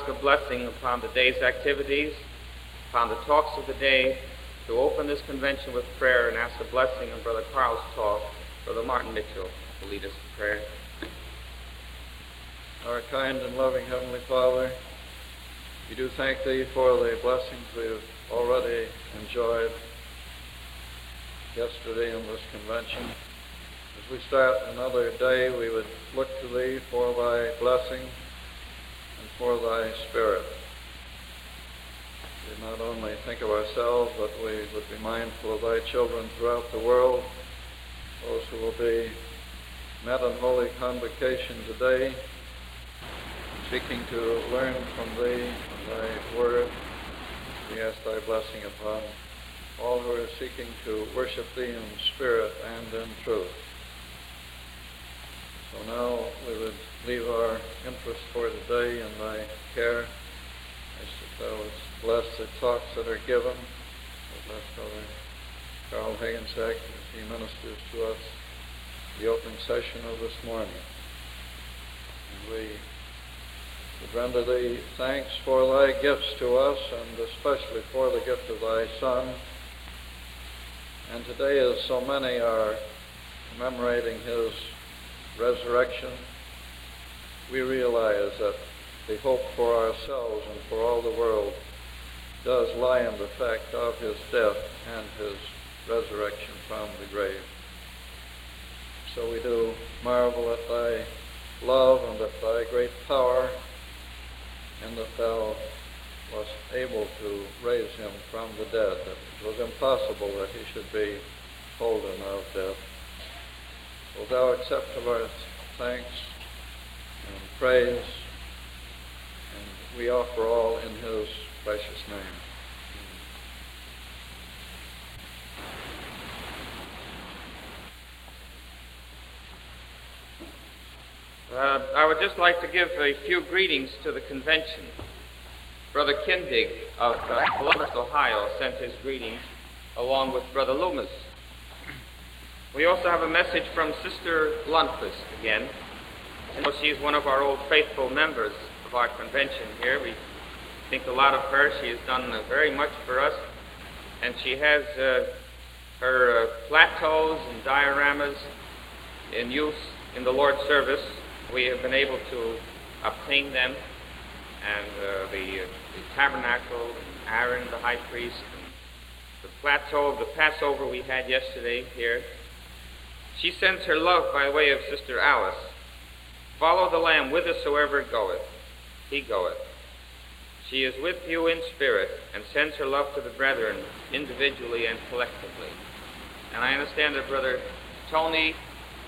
a blessing upon the day's activities, upon the talks of the day, to open this convention with prayer and ask a blessing on Brother Carl's talk. Brother Martin Mitchell will lead us in prayer. Our kind and loving Heavenly Father, we do thank Thee for the blessings we've already enjoyed yesterday in this convention. As we start another day, we would look to Thee for Thy blessing and for Thy Spirit. We not only think of ourselves, but we would be mindful of Thy children throughout the world, those who will be met in holy convocation today, seeking to learn from Thee and Thy Word. We ask Thy blessing upon all who are seeking to worship Thee in spirit and in truth. So now we would leave our interest for today in Thy care. Ask that Thou wouldst bless the talks that are given. Bless Brother Carl Hagensack as he ministers to us the opening session of this morning. And we would render Thee thanks for Thy gifts to us, and especially for the gift of Thy Son. And today, as so many are commemorating His resurrection, we realize that the hope for ourselves and for all the world does lie in the fact of His death and His resurrection from the grave. So we do marvel at Thy love and at Thy great power, and that Thou wast able to raise Him from the dead. That it was impossible that He should be holden of death. Will Thou accept of our thanks and praise, and we offer all in His precious name. I would just like to give a few greetings to the convention. Brother Kindig of Columbus, Ohio, sent his greetings along with Brother Loomis. We also have a message from Sister Lundquist again. And she's one of our old faithful members of our convention here. We think a lot of her. She has done very much for us. And she has her plateaus and dioramas in use in the Lord's service. We have been able to obtain them, and the tabernacle, and Aaron the high priest, and the plateau of the Passover we had yesterday here. She sends her love by way of Sister Alice. Follow the Lamb whithersoever it goeth, he goeth. She is with you in spirit, and sends her love to the brethren individually and collectively. And I understand that Brother Tony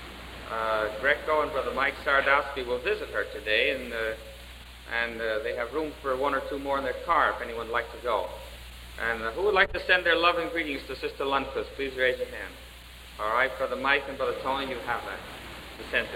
Greco and Brother Mike Sardowski will visit her today, and they have room for one or two more in their car if anyone would like to go. And who would like to send their loving greetings to Sister Lundquist? Please raise your hand. All right, Brother Mike and Brother Tony, you have that to send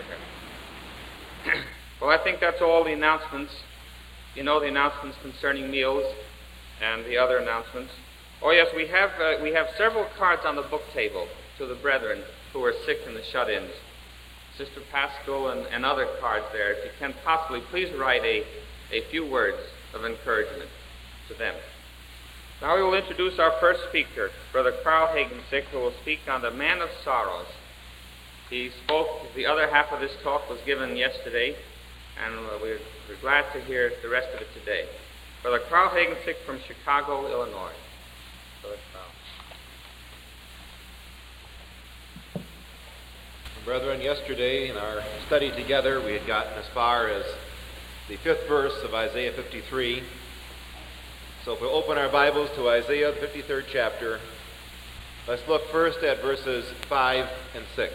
to her. Well, I think that's all the announcements. You know the announcements concerning meals and the other announcements. Oh yes, we have several cards on the book table to the brethren who are sick and the shut-ins. Sister Pascal and other cards there. If you can possibly, please write a few words of encouragement to them. Now we will introduce our first speaker, Brother Carl Hagensick, who will speak on the Man of Sorrows. He spoke, the other half of this talk was given yesterday, and we're glad to hear the rest of it today. Brother Carl Hagensick from Chicago, Illinois. Brother Carl. Brethren, yesterday in our study together, we had gotten as far as the 5th verse of Isaiah 53. So if we open our Bibles to Isaiah, the 53rd chapter, let's look first at verses 5 and 6.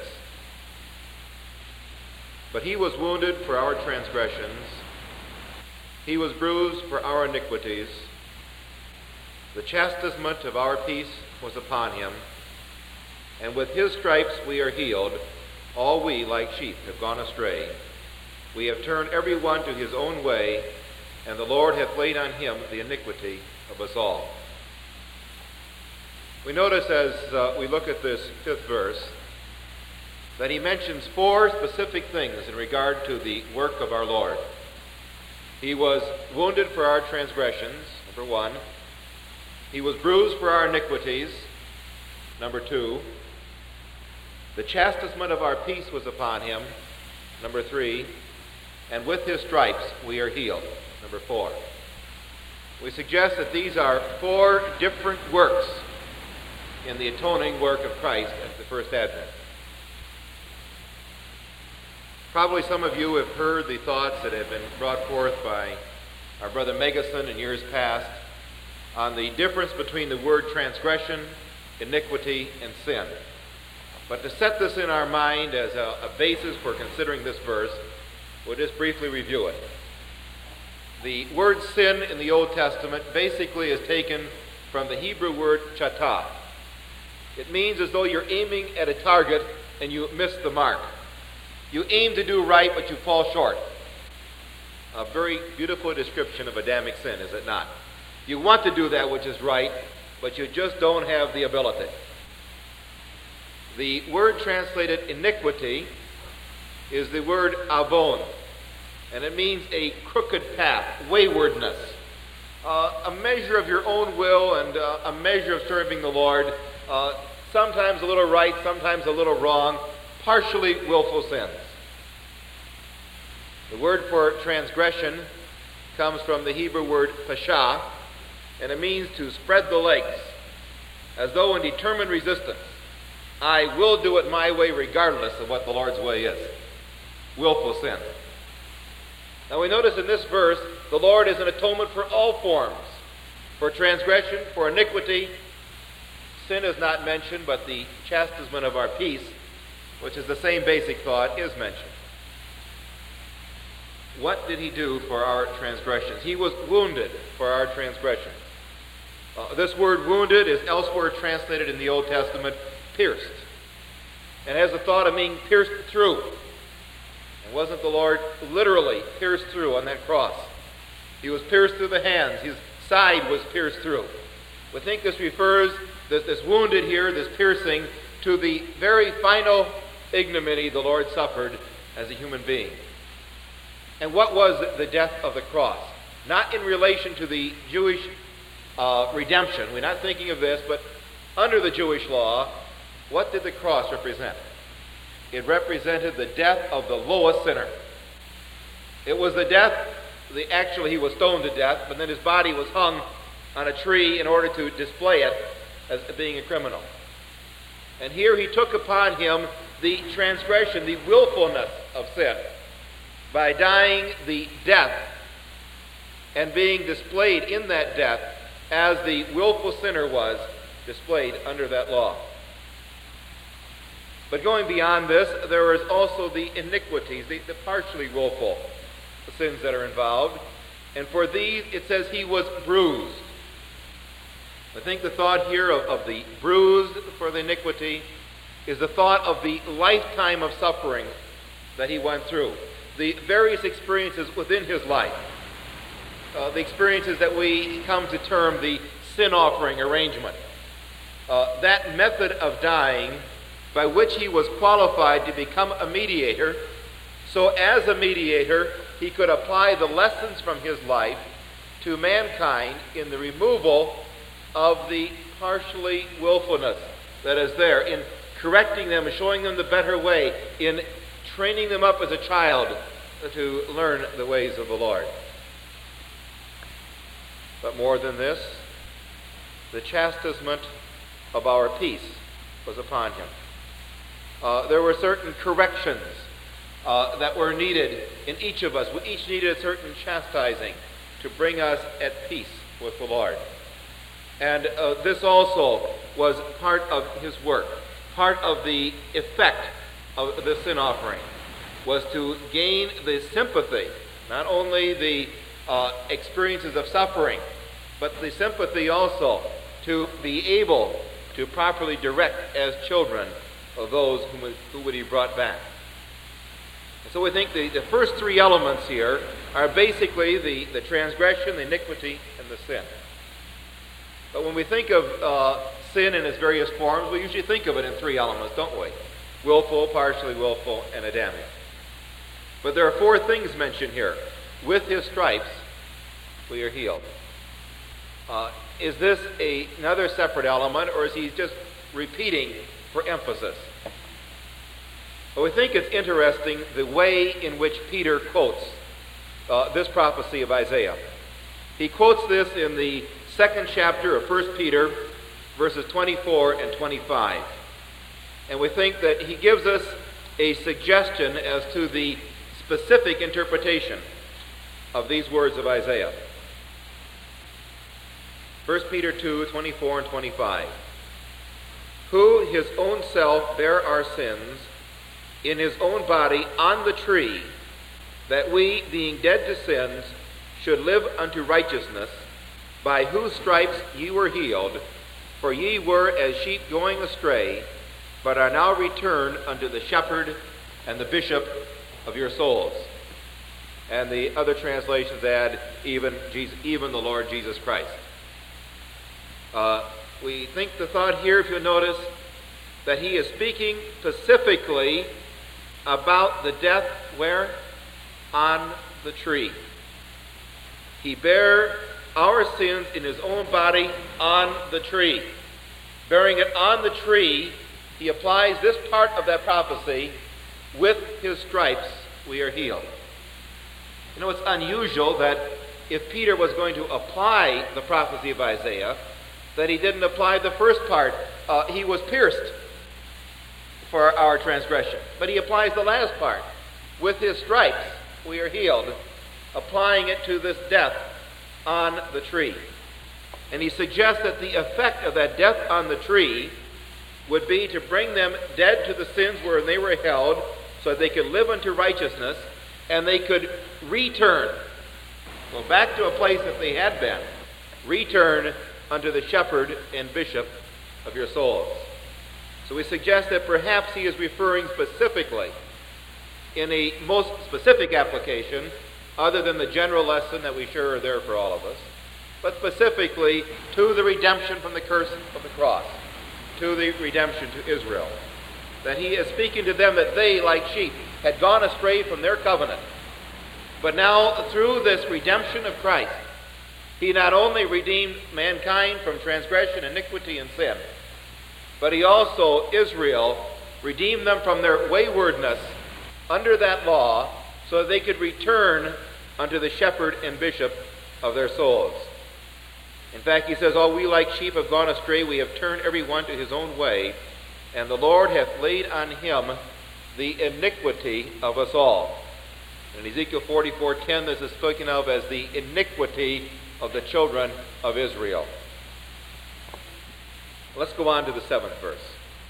But he was wounded for our transgressions, he was bruised for our iniquities. The chastisement of our peace was upon him, and with his stripes we are healed. All we, like sheep, have gone astray. We have turned every one to his own way, and the Lord hath laid on him the iniquity of us all. We notice as we look at this 5th verse that he mentions 4 specific things in regard to the work of our Lord. He was wounded for our transgressions, number 1. He was bruised for our iniquities, number 2. The chastisement of our peace was upon him, number 3. And with his stripes we are healed, number 4. We suggest that these are 4 different works in the atoning work of Christ at the first advent. Probably some of you have heard the thoughts that have been brought forth by our brother Megason in years past on the difference between the word transgression, iniquity, and sin. But to set this in our mind as a basis for considering this verse, we'll just briefly review it. The word sin in the Old Testament basically is taken from the Hebrew word chatah. It means as though you're aiming at a target and you miss the mark. You aim to do right, but you fall short. A very beautiful description of Adamic sin, is it not? You want to do that which is right, but you just don't have the ability. The word translated iniquity is the word avon, and it means a crooked path, waywardness, a measure of your own will and a measure of serving the Lord, sometimes a little right, sometimes a little wrong, partially willful sins. The word for transgression comes from the Hebrew word pasha, and it means to spread the legs, as though in determined resistance. I will do it my way regardless of what the Lord's way is. Willful sin. Now we notice in this verse, the Lord is an atonement for all forms. For transgression, for iniquity. Sin is not mentioned, but the chastisement of our peace, which is the same basic thought, is mentioned. What did he do for our transgressions? He was wounded for our transgressions. This word wounded is elsewhere translated in the Old Testament pierced, and has the thought of being pierced through. And wasn't the Lord literally pierced through on that cross? He was pierced through the hands. His side was pierced through. We think this refers, this wounded here, this piercing, to the very final ignominy the Lord suffered as a human being. And what was the death of the cross? Not in relation to the Jewish redemption. We're not thinking of this, but under the Jewish law, what did the cross represent? It represented the death of the lowest sinner. It was the death, actually he was stoned to death, but then his body was hung on a tree in order to display it as being a criminal. And here he took upon him the transgression, the willfulness of sin, by dying the death and being displayed in that death as the willful sinner was displayed under that law. But going beyond this, there is also the iniquities, the partially willful sins that are involved. And for these, it says he was bruised. I think the thought here of the bruised for the iniquity is the thought of the lifetime of suffering that he went through. The various experiences within his life. The experiences that we come to term the sin offering arrangement. That method of dying by which he was qualified to become a mediator, so as a mediator he could apply the lessons from his life to mankind in the removal of the partially willfulness that is there, in correcting them, showing them the better way, in training them up as a child to learn the ways of the Lord. But more than this, the chastisement of our peace was upon him. There were certain corrections that were needed in each of us. We each needed a certain chastising to bring us at peace with the Lord. And this also was part of his work. Part of the effect of the sin offering was to gain the sympathy, not only the experiences of suffering, but the sympathy also to be able to properly direct as children of those who would be brought back. And so we think the first 3 elements here are basically the transgression, the iniquity, and the sin. But when we think of sin in its various forms, we usually think of it in 3 elements, don't we? Willful, partially willful, and Adamic. But there are 4 things mentioned here. with his stripes we are healed. Is this another separate element, or is he just repeating for emphasis? Well, we think it's interesting the way in which Peter quotes this prophecy of Isaiah. He quotes this in the 2nd chapter of 1 Peter, verses 24 and 25. And we think that he gives us a suggestion as to the specific interpretation of these words of Isaiah. 1 Peter 2, 24 and 25. Who his own self bare our sins in his own body on the tree, that we, being dead to sins, should live unto righteousness, by whose stripes ye were healed. For ye were as sheep going astray, but are now returned unto the shepherd and the bishop of your souls. And the other translations add, even the Lord Jesus Christ. We think the thought here, if you notice, that he is speaking specifically about the death where? On the tree. He bare our sins in his own body on the tree. Bearing it on the tree, he applies this part of that prophecy, with his stripes we are healed. You know, it's unusual that if Peter was going to apply the prophecy of Isaiah, that he didn't apply the first part. He was pierced for our transgression. But he applies the last part. With his stripes we are healed, applying it to this death on the tree. And he suggests that the effect of that death on the tree would be to bring them dead to the sins where they were held, so that they could live unto righteousness, and they could return, go back to a place that they had been, return unto the shepherd and bishop of your souls. So we suggest that perhaps he is referring specifically, in a most specific application, other than the general lesson that we sure are there for all of us, but specifically to the redemption from the curse of the cross, to the redemption to Israel. That he is speaking to them that they, like sheep, had gone astray from their covenant. But now, through this redemption of Christ, he not only redeemed mankind from transgression, iniquity, and sin, but he also, Israel, redeemed them from their waywardness under that law, so that they could return unto the shepherd and bishop of their souls. In fact, he says, all we like sheep have gone astray, we have turned every one to his own way, and the Lord hath laid on him the iniquity of us all. In Ezekiel 44:10, this is spoken of as the iniquity of the children of Israel. Let's go on to the 7th verse.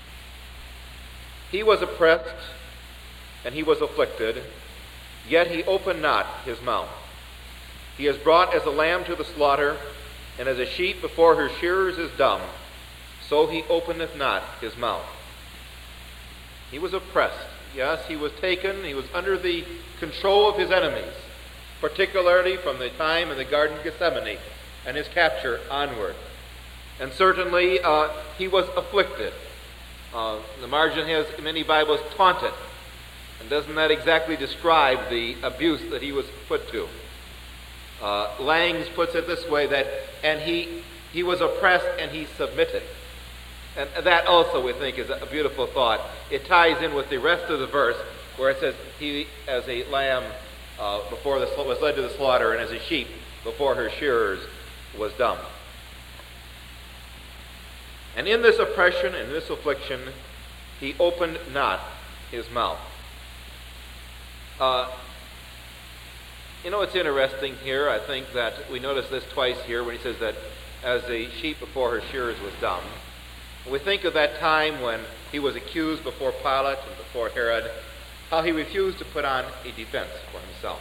He was oppressed, and he was afflicted, yet he opened not his mouth. He is brought as a lamb to the slaughter, and as a sheep before her shearers is dumb, so he openeth not his mouth. He was oppressed. Yes, he was taken. He was under the control of his enemies, particularly from the time in the Garden of Gethsemane and his capture onward. And certainly he was afflicted. The margin has, in many Bibles, taunted. And doesn't that exactly describe the abuse that he was put to? Langs puts it this way, that and he was oppressed and he submitted. And that also, we think, is a beautiful thought. It ties in with the rest of the verse, where it says, he as a lamb was led to the slaughter, and as a sheep before her shearers was dumb. And in this oppression and this affliction, he opened not his mouth. It's interesting here. I think that we notice this twice here when he says that as a sheep before her shearers was dumb. We think of that time when he was accused before Pilate and before Herod, how he refused to put on a defense for himself.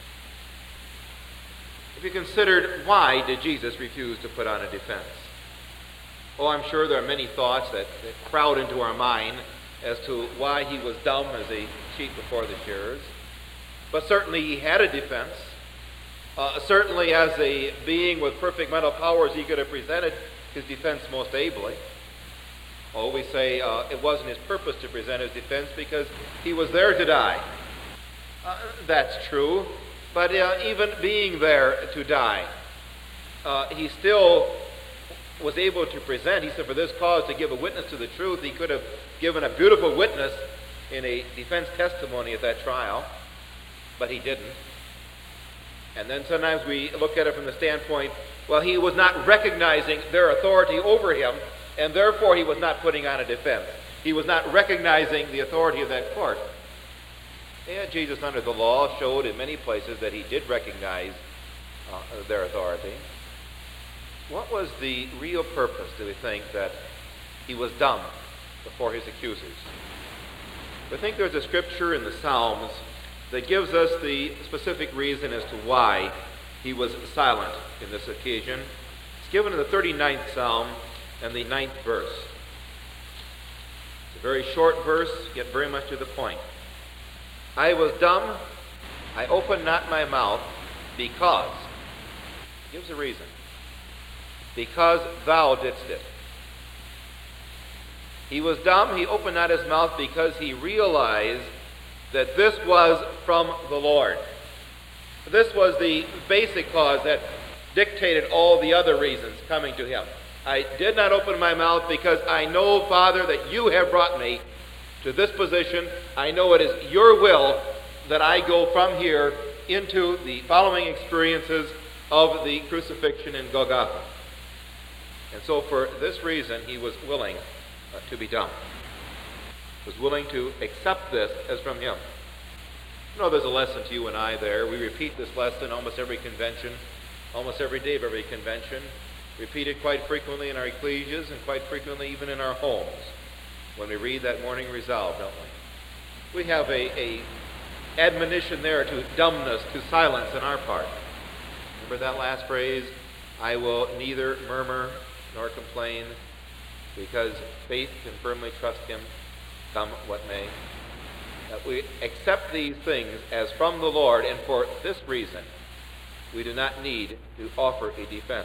If you considered, why did Jesus refuse to put on a defense? Oh, I'm sure there are many thoughts that crowd into our mind as to why he was dumb as a sheep before the shearers. But certainly he had a defense. Certainly as a being with perfect mental powers, he could have presented his defense most ably. Oh, we say it wasn't his purpose to present his defense because he was there to die. That's true. But even being there to die, he still was able to present. He said, for this cause to give a witness to the truth. He could have given a beautiful witness in a defense testimony at that trial, but he didn't. And then sometimes we look at it from the standpoint, well, he was not recognizing their authority over him, and therefore he was not putting on a defense. He was not recognizing the authority of that court. And Jesus, under the law, showed in many places that he did recognize their authority. What was the real purpose, do we think, that he was dumb before his accusers? I think there's a scripture in the Psalms that gives us the specific reason as to why he was silent in this occasion. It's given in the 39th Psalm and the 9th verse. It's a very short verse, yet very much to the point. I was dumb, I opened not my mouth, because, gives a reason, because thou didst it. He was dumb, he opened not his mouth because he realized that this was from the Lord. This was the basic cause that dictated all the other reasons coming to him. I did not open my mouth because I know, Father, that you have brought me to this position. I know it is your will that I go from here into the following experiences of the crucifixion in Golgotha. And so for this reason, he was willing to be dumb. Was willing to accept this as from him. You know, there's a lesson to you and I there. We repeat this lesson almost every convention, almost every day of every convention. Repeat it quite frequently in our ecclesias and quite frequently even in our homes when we read that morning resolve, don't we? We have a admonition there to dumbness, to silence on our part. Remember that last phrase? I will neither murmur nor complain, because faith can firmly trust him, come what may. That we accept these things as from the Lord, and for this reason, we do not need to offer a defense.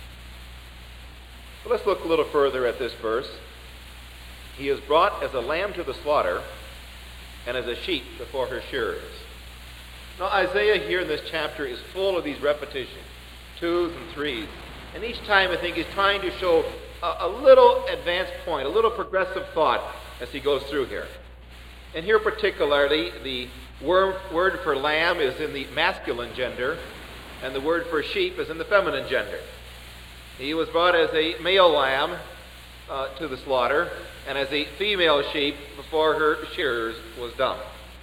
But let's look a little further at this verse. He is brought as a lamb to the slaughter, and as a sheep before her shearers. Now, Isaiah here in this chapter is full of these repetitions, 2s and 3s. And each time, I think, he's trying to show a little advanced point, a little progressive thought as he goes through here. And here particularly, the word for lamb is in the masculine gender, and the word for sheep is in the feminine gender. He was brought as a male lamb to the slaughter, and as a female sheep before her shearers was dumb.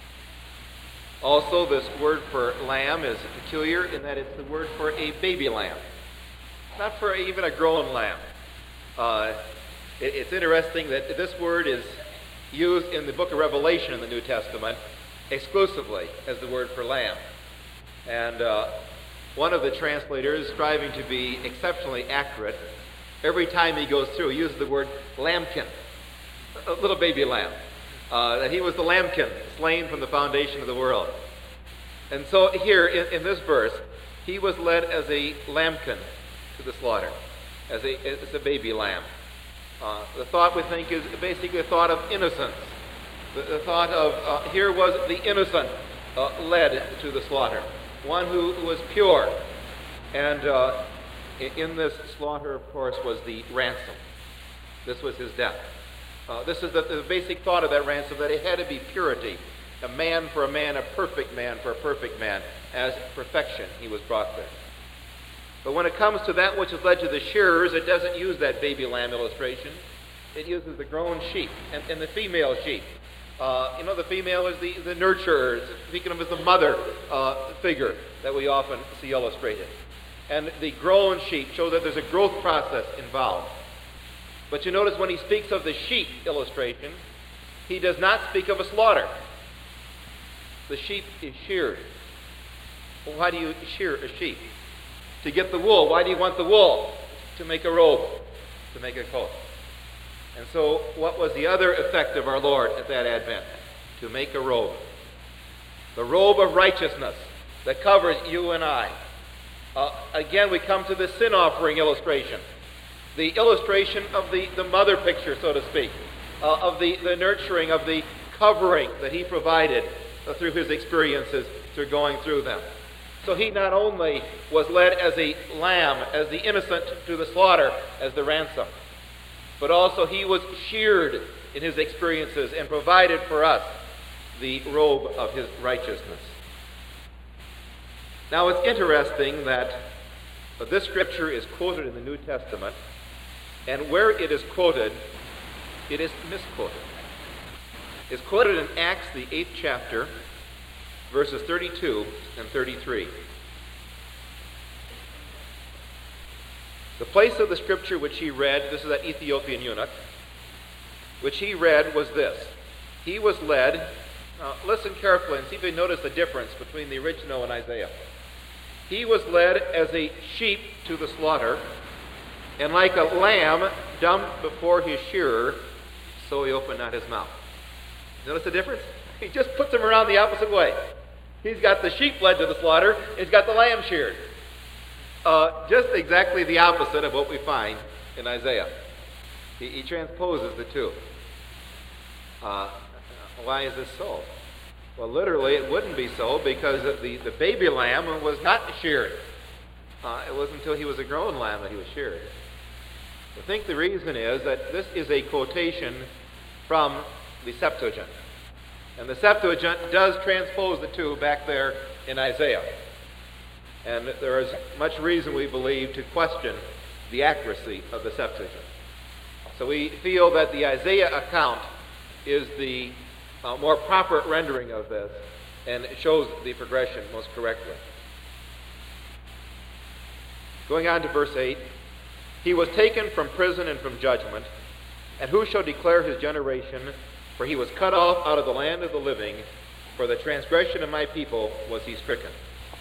Also, this word for lamb is peculiar in that it's the word for a baby lamb, not for even a grown lamb. It's interesting that this word is used in the book of Revelation in the New Testament exclusively as the word for lamb. And one of the translators, striving to be exceptionally accurate, every time he goes through, he uses the word lambkin, a little baby lamb. That he was the lambkin, slain from the foundation of the world. And so here in this verse, he was led as a lambkin to the slaughter, as a baby lamb. The thought, we think, is basically a thought of innocence. The thought of here was the innocent led to the slaughter, one who was pure. And in this slaughter, of course, was the ransom. This was his death. This is the basic thought of that ransom, that it had to be purity. A man for a man, a perfect man for a perfect man. As perfection, he was brought there. But when it comes to that which has led to the shearers, it doesn't use that baby lamb illustration. It uses the grown sheep and the female sheep. The female is the nurturer, speaking of as the mother figure that we often see illustrated. And the grown sheep shows that there's a growth process involved. But you notice when he speaks of the sheep illustration, he does not speak of a slaughter. The sheep is sheared. Well, why do you shear a sheep? To get the wool. Why do you want the wool? To make a robe, to make a coat. And so what was the other effect of our Lord at that Advent? To make a robe. The robe of righteousness that covers you and I. Again, we come to the sin offering illustration. The illustration of the mother picture, so to speak, of the nurturing, of the covering that he provided through his experiences, through going through them. So he not only was led as a lamb, as the innocent to the slaughter, as the ransom, but also he was sheared in his experiences and provided for us the robe of his righteousness. Now it's interesting that this scripture is quoted in the New Testament, and where it is quoted, it is misquoted. It's quoted in Acts, the 8th chapter, verses 32 and 33. The place of the scripture which he read, this is that Ethiopian eunuch, which he read was this. He was led, listen carefully and see if you notice the difference between the original and Isaiah. He was led as a sheep to the slaughter, and like a lamb dumb before his shearer, so he opened not his mouth. Notice the difference? He just puts them around the opposite way. He's got the sheep led to the slaughter, and he's got the lamb sheared. Just exactly the opposite of what we find in Isaiah. He transposes the two. Why is this so? Well, literally, it wouldn't be so because the baby lamb was not sheared. It wasn't until he was a grown lamb that he was sheared. I think the reason is that this is a quotation from the Septuagint. And the Septuagint does transpose the two back there in Isaiah. And there is much reason, we believe, to question the accuracy of the Septuagint. So we feel that the Isaiah account is the more proper rendering of this, and it shows the progression most correctly. Going on to verse 8, he was taken from prison and from judgment, and who shall declare his generation? For he was cut off out of the land of the living, for the transgression of my people was he stricken.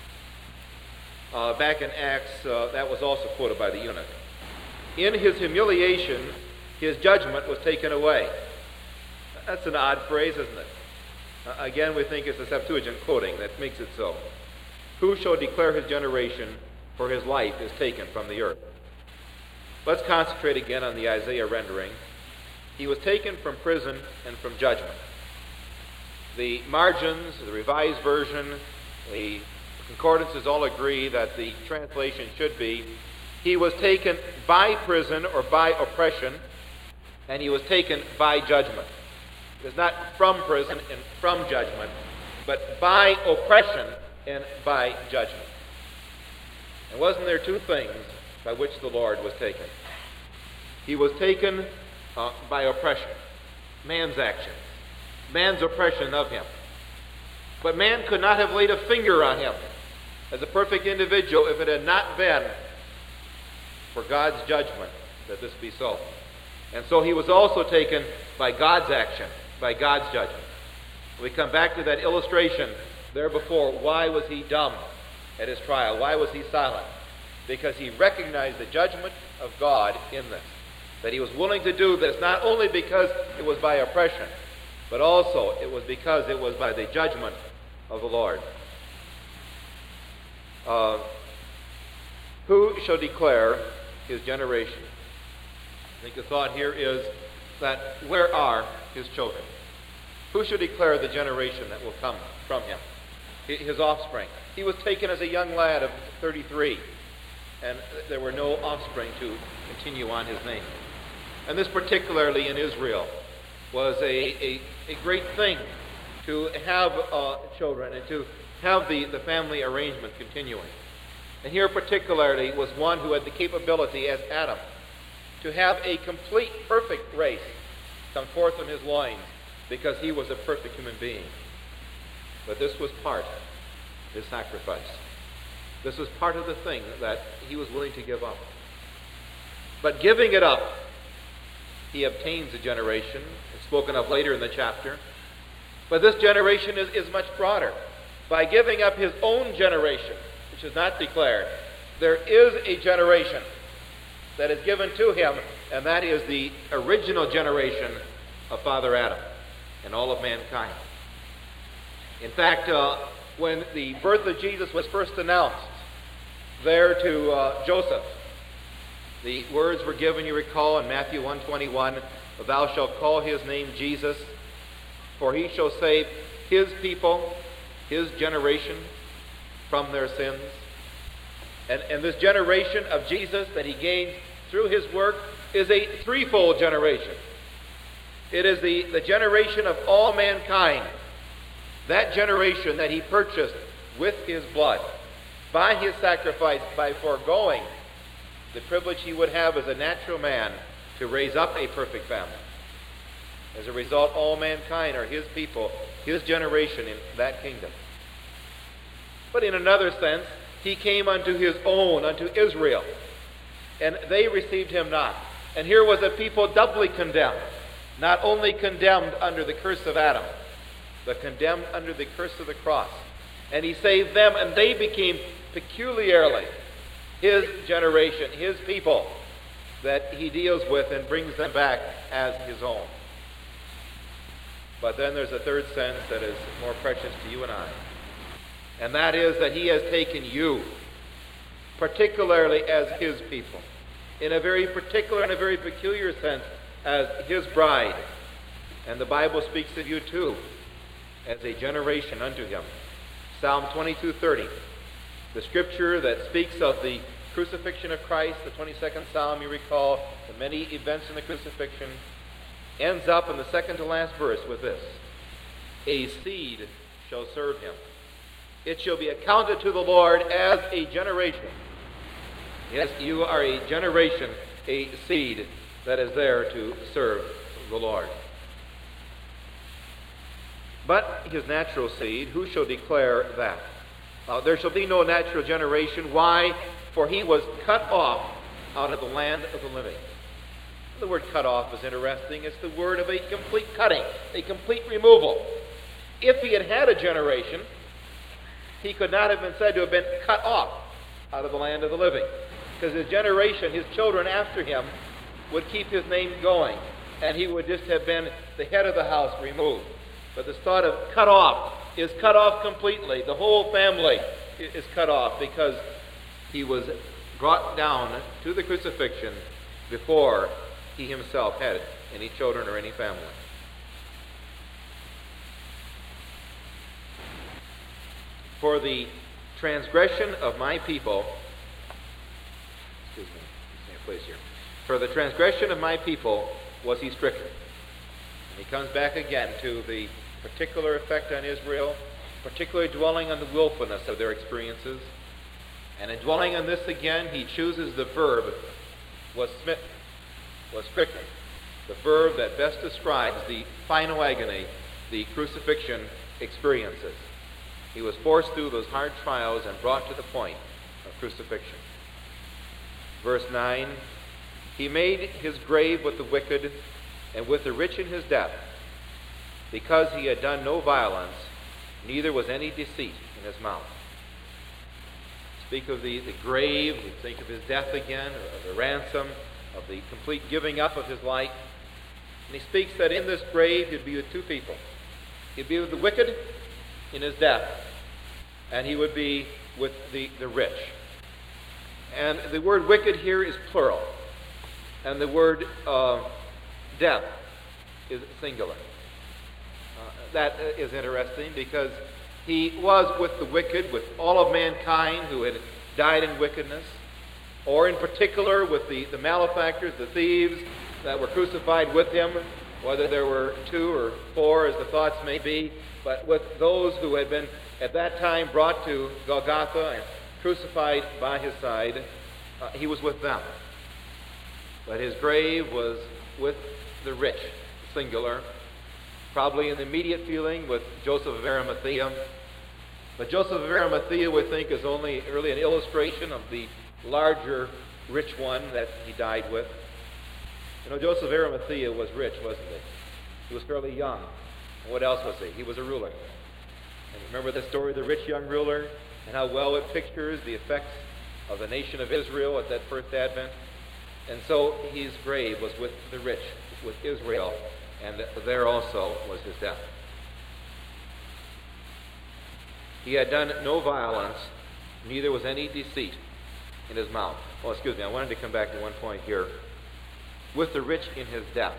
Back in Acts, that was also quoted by the eunuch. In his humiliation, his judgment was taken away. That's an odd phrase, isn't it? Again, we think it's the Septuagint quoting that makes it so. Who shall declare his generation? For his life is taken from the earth. Let's concentrate again on the Isaiah rendering. He was taken from prison and from judgment. The margins, the Revised Version, the concordances all agree that the translation should be, he was taken by prison or by oppression, and he was taken by judgment. It's not from prison and from judgment, but by oppression and by judgment. And wasn't there two things by which the Lord was taken? He was taken by oppression, man's actions, man's oppression of him. But man could not have laid a finger on him as a perfect individual if it had not been for God's judgment that this be so. And so he was also taken by God's action, by God's judgment. We come back to that illustration there before. Why was he dumb at his trial? Why was he silent? Because he recognized the judgment of God in this. That he was willing to do this not only because it was by oppression, but also it was because it was by the judgment of the Lord. Who shall declare his generation? I think the thought here is that where are his children? Who shall declare the generation that will come from him? His offspring. He was taken as a young lad of 33, and there were no offspring to continue on his name. And this particularly in Israel was a great thing to have children and to have the family arrangement continuing. And here particularly was one who had the capability as Adam to have a complete, perfect race come forth from his loins because he was a perfect human being. But this was part of his sacrifice. This was part of the thing that he was willing to give up. But giving it up, he obtains a generation, it's spoken of later in the chapter. But this generation is much broader. By giving up his own generation, which is not declared, there is a generation that is given to him, and that is the original generation of Father Adam and all of mankind. In fact, when the birth of Jesus was first announced there to Joseph, the words were given, you recall, in Matthew 1:21, "Thou shalt call his name Jesus, for he shall save his people, his generation, from their sins. And this generation of Jesus that he gained through his work is a threefold generation. It is the generation of all mankind. That generation that he purchased with his blood, by his sacrifice, by foregoing the privilege he would have as a natural man to raise up a perfect family. As a result, all mankind are his people, his generation in that kingdom. But in another sense, he came unto his own, unto Israel, and they received him not. And here was a people doubly condemned, not only condemned under the curse of Adam, but condemned under the curse of the cross. And he saved them, and they became peculiarly his generation, his people, that he deals with and brings them back as his own. But then there's a third sense that is more precious to you and I. And that is that he has taken you, particularly as his people, in a very particular and a very peculiar sense, as his bride. And the Bible speaks of you too, as a generation unto him. Psalm 22:30, the scripture that speaks of the crucifixion of Christ, the 22nd Psalm, you recall, the many events in the crucifixion, ends up in the second to last verse with this: a seed shall serve him. It shall be accounted to the Lord as a generation. Yes, you are a generation, a seed that is there to serve the Lord. But his natural seed, who shall declare that? There shall be no natural generation. Why? For he was cut off out of the land of the living. The word cut off is interesting. It's the word of a complete cutting, a complete removal. If he had had a generation, he could not have been said to have been cut off out of the land of the living, because his generation, his children after him, would keep his name going, and he would just have been the head of the house removed. But this thought of cut off is cut off completely. The whole family is cut off because he was brought down to the crucifixion before he himself had any children or any family. For the transgression of my people, for the transgression of my people was he stricken. And he comes back again to the particular effect on Israel, particularly dwelling on the willfulness of their experiences. And in dwelling on this again, he chooses the verb was smitten, was stricken, the verb that best describes the final agony the crucifixion experiences. He was forced through those hard trials and brought to the point of crucifixion. Verse 9, he made his grave with the wicked and with the rich in his death, because he had done no violence, neither was any deceit in his mouth. Speak of the grave, we think of his death again, of the ransom, of the complete giving up of his life. And he speaks that in this grave he'd be with two people. He'd be with the wicked in his death, and he would be with the rich. And the word wicked here is plural, and the word death is singular. That is interesting because he was with the wicked, with all of mankind who had died in wickedness, or in particular with the malefactors, the thieves that were crucified with him, whether there were 2 or 4 as the thoughts may be, but with those who had been at that time brought to Golgotha and crucified by his side. He was with them. But his grave was with the rich, singular, probably in the immediate feeling with Joseph of Arimathea. But Joseph of Arimathea, we think, is only really an illustration of the larger rich one that he died with. You know, Joseph of Arimathea was rich, wasn't he? He was fairly young. And what else was he? He was a ruler. And remember the story of the rich young ruler and how well it pictures the effects of the nation of Israel at that first advent? And so his grave was with the rich, with Israel, and there also was his death. He had done no violence, neither was any deceit in his mouth. Oh, excuse me, I wanted to come back to one point here. With the rich in his death.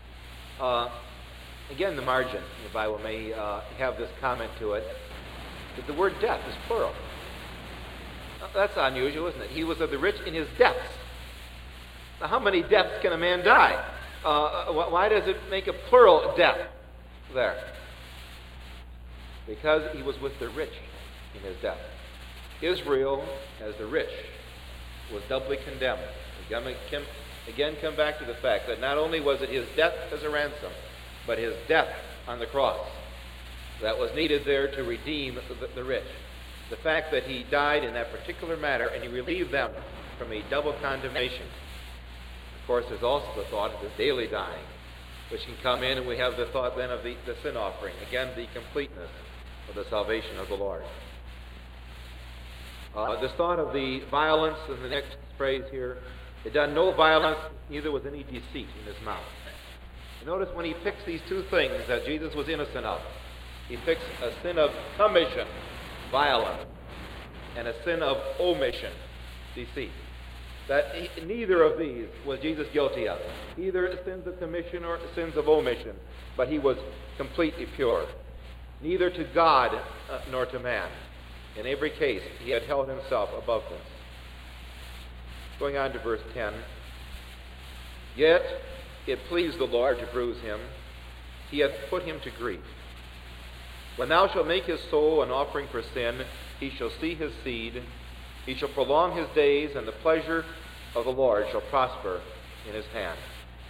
Again, the margin in the Bible may have this comment to it. The word death is plural. Now, that's unusual, isn't it? He was of the rich in his depths. Now, how many depths can a man die? Why does it make a plural death there? Because he was with the rich in his death. Israel, as the rich, was doubly condemned. Again, come back to the fact that not only was it his death as a ransom, but his death on the cross that was needed there to redeem the rich. The fact that he died in that particular matter and he relieved them from a double condemnation. Of course, there's also the thought of the daily dying, which can come in, and we have the thought then of the sin offering. Again, the completeness of the salvation of the Lord. This thought of the violence in the next phrase here, it done no violence, neither was any deceit in his mouth. Notice when he picks these two things that Jesus was innocent of, he picks a sin of commission, violence, and a sin of omission, deceit. Neither of these was Jesus guilty of, either sins of commission or sins of omission, but he was completely pure, neither to God nor to man. In every case, he had held himself above this. Going on to verse 10. Yet it pleased the Lord to bruise him. He hath put him to grief. When thou shalt make his soul an offering for sin, he shall see his seed. He shall prolong his days, and the pleasure of the Lord shall prosper in his hand.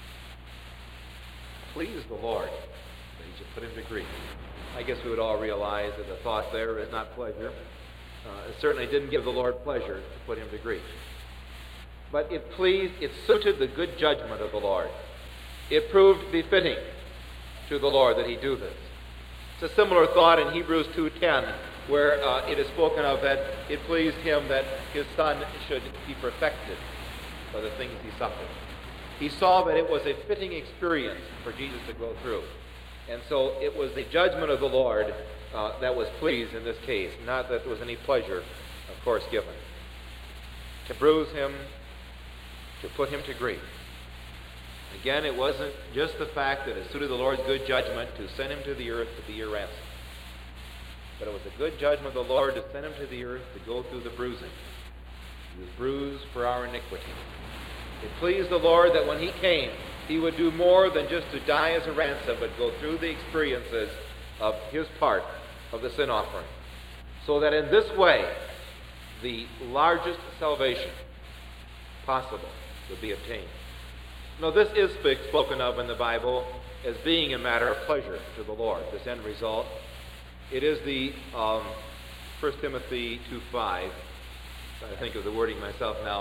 Please the Lord that he should put him to grief. I guess we would all realize that the thought there is not pleasure. It certainly didn't give the Lord pleasure to put him to grief. But it suited the good judgment of the Lord. It proved befitting to the Lord that he do this. It's a similar thought in Hebrews 2:10, where it is spoken of that it pleased him that his son should be perfected by the things he suffered. He saw that it was a fitting experience for Jesus to go through. And so it was the judgment of the Lord that was pleased in this case, not that there was any pleasure, of course, given. To bruise him, to put him to grief. Again, it wasn't just the fact that it suited the Lord's good judgment to send him to the earth to be a ransom, but it was the good judgment of the Lord to send him to the earth to go through the bruising. He was bruised for our iniquity. It pleased the Lord that when he came, he would do more than just to die as a ransom, but go through the experiences of his part of the sin offering, so that in this way, the largest salvation possible would be obtained. Now, this is spoken of in the Bible as being a matter of pleasure to the Lord, this end result. It is the 1 Timothy 2:5. I think of the wording myself now.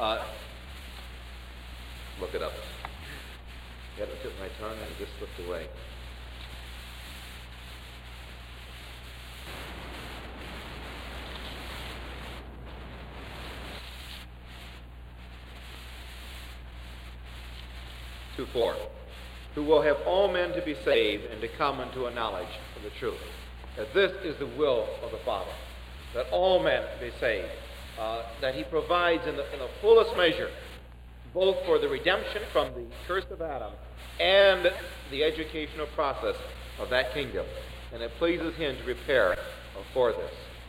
Look it up. I had it tip my tongue and it just slipped away. Who will have all men to be saved and to come unto a knowledge of the truth. That this is the will of the Father, that all men be saved, that he provides in the fullest measure, both for the redemption from the curse of Adam and the educational process of that kingdom. And it pleases him to prepare for this.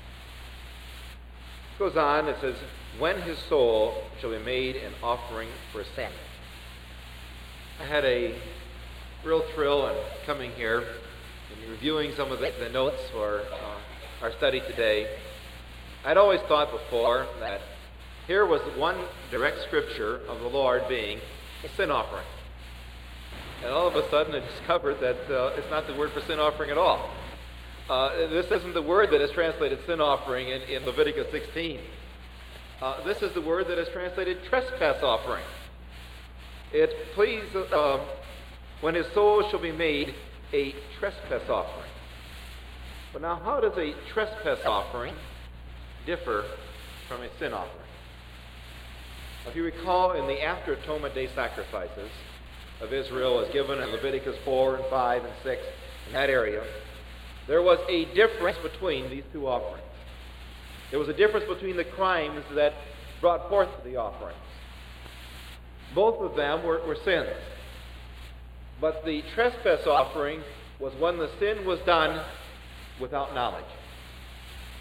It goes on, it says, when his soul shall be made an offering for sin. I had a real thrill in coming here and reviewing some of the notes for our study today. I'd always thought before that here was one direct scripture of the Lord being a sin offering. And all of a sudden I discovered that it's not the word for sin offering at all. This isn't the word that is translated sin offering in Leviticus 16. This is the word that is translated trespass offering. It please when his soul shall be made a trespass offering. But now, how does a trespass offering differ from a sin offering? If you recall, in the after Atonement Day sacrifices of Israel as given in Leviticus 4 and 5 and 6, in that area, there was a difference between these two offerings. There was a difference between the crimes that brought forth the offerings. Both of them were sins. But the trespass offering was when the sin was done without knowledge.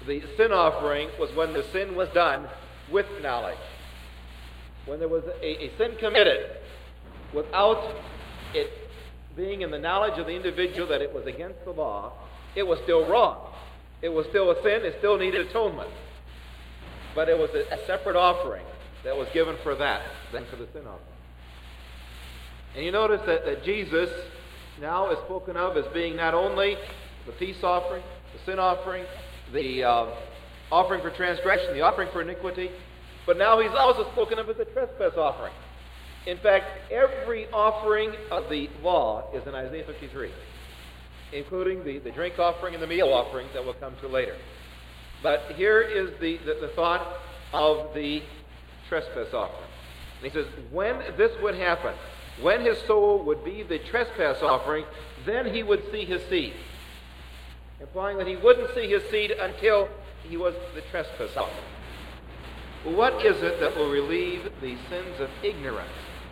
The sin offering was when the sin was done with knowledge. When there was a sin committed without it being in the knowledge of the individual that it was against the law, it was still wrong. It was still a sin. It still needed atonement. But it was a separate offering that was given for that than for the sin offering. And you notice that Jesus now is spoken of as being not only the peace offering, the sin offering, the offering for transgression, the offering for iniquity, but now he's also spoken of as a trespass offering. In fact, every offering of the law is in Isaiah 53, including the drink offering and the meal offering that we'll come to later. But here is the thought of the trespass offering. And he says, when this would happen, when his soul would be the trespass offering, then he would see his seed. Implying that he wouldn't see his seed until he was the trespass offering. What is it that will relieve the sins of ignorance,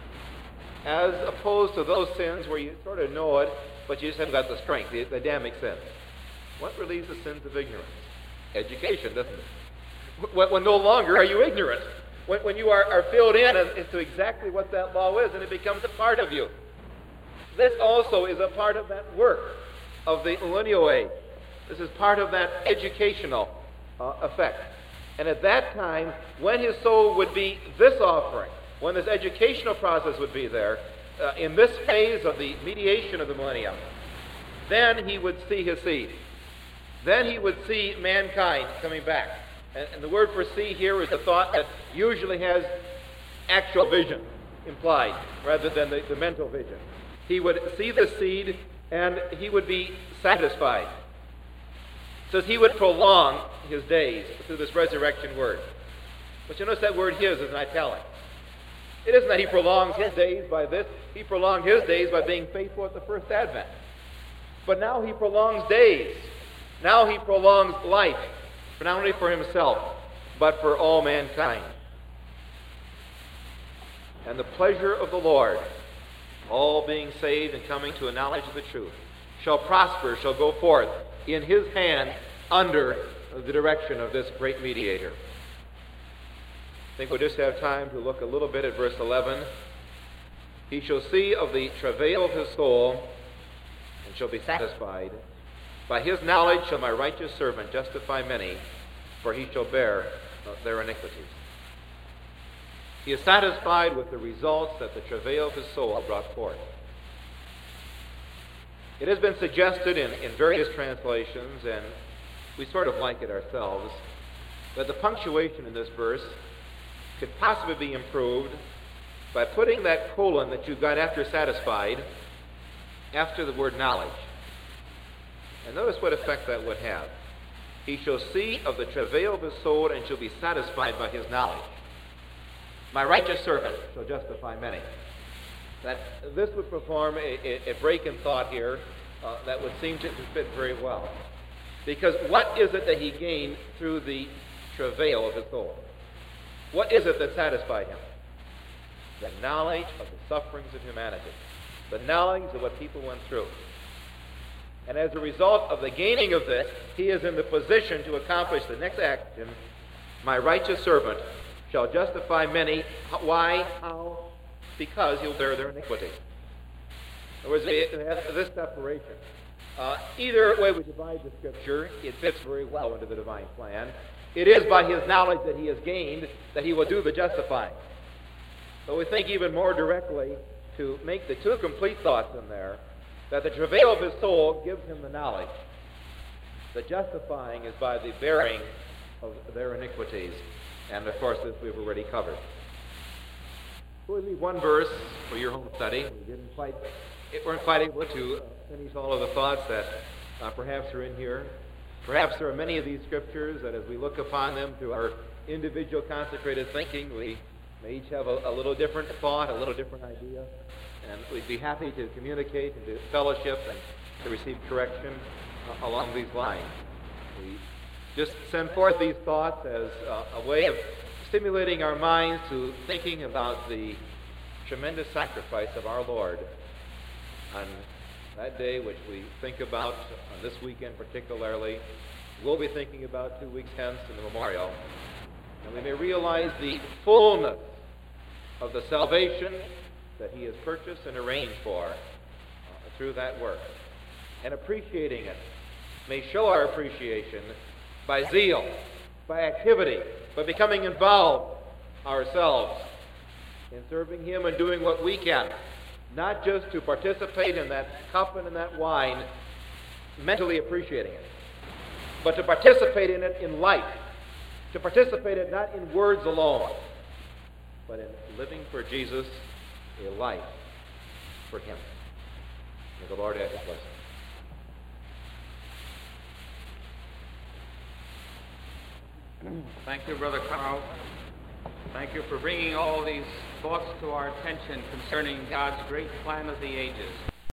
as opposed to those sins where you sort of know it, but you just haven't got the strength, the Adamic sins? What relieves the sins of ignorance? Education, doesn't it? When no longer are you ignorant. When you are filled in as to exactly what that law is, and it becomes a part of you. This also is a part of that work of the millennial age. This is part of that educational effect. And at that time, when his soul would be this offering, when this educational process would be there, in this phase of the mediation of the millennium, then he would see his seed. Then he would see mankind coming back. And the word for see here is a thought that usually has actual vision implied, rather than the mental vision. He would see the seed, and he would be satisfied. It says he would prolong his days through this resurrection word. But you notice that word his is in italics. It isn't that he prolongs his days by this. He prolonged his days by being faithful at the first advent. But now he prolongs days. Now he prolongs life, not only for himself, but for all mankind. And the pleasure of the Lord, all being saved and coming to a knowledge of the truth, shall prosper, shall go forth in his hand under the direction of this great mediator. I think we'll just have time to look a little bit at verse 11. He shall see of the travail of his soul and shall be satisfied. By his knowledge shall my righteous servant justify many, for he shall bear their iniquities. He is satisfied with the results that the travail of his soul brought forth. It has been suggested in various translations, and we sort of like it ourselves, that the punctuation in this verse could possibly be improved by putting that colon that you got after satisfied after the word knowledge. And notice what effect that would have. He shall see of the travail of his soul and shall be satisfied by his knowledge. My righteous servant shall justify many. That this would perform a break in thought here that would seem to fit very well. Because what is it that he gained through the travail of his soul? What is it that satisfied him? The knowledge of the sufferings of humanity. The knowledge of what people went through. And as a result of the gaining of this, he is in the position to accomplish the next action. My righteous servant shall justify many. Why? How? Because he'll bear their iniquity. In other words, this separation. Either way we divide the Scripture, it fits very well into the divine plan. It is by his knowledge that he has gained that he will do the justifying. But we think even more directly to make the two complete thoughts in there, that the travail of his soul gives him the knowledge. The justifying is by the bearing of their iniquities. And of course, this we've already covered. We'll leave one verse for your home study. We weren't quite able to finish all of the thoughts that perhaps are in here. Perhaps there are many of these scriptures that as we look upon them through our individual consecrated thinking, we may each have a little different thought, a little different idea. And we'd be happy to communicate and to fellowship and to receive correction along these lines. We just send forth these thoughts as a way of stimulating our minds to thinking about the tremendous sacrifice of our Lord on that day which we think about on this weekend particularly, we'll be thinking about 2 weeks hence in the memorial, and we may realize the fullness of the salvation that he has purchased and arranged for through that work. And appreciating it may show our appreciation by zeal, by activity, by becoming involved ourselves in serving him and doing what we can, not just to participate in that cup and in that wine, mentally appreciating it, but to participate in it in life, to participate in it not in words alone, but in living for Jesus a life for him. May the Lord add his blessing. Thank you, Brother Carl. Thank you for bringing all these thoughts to our attention concerning God's great plan of the ages.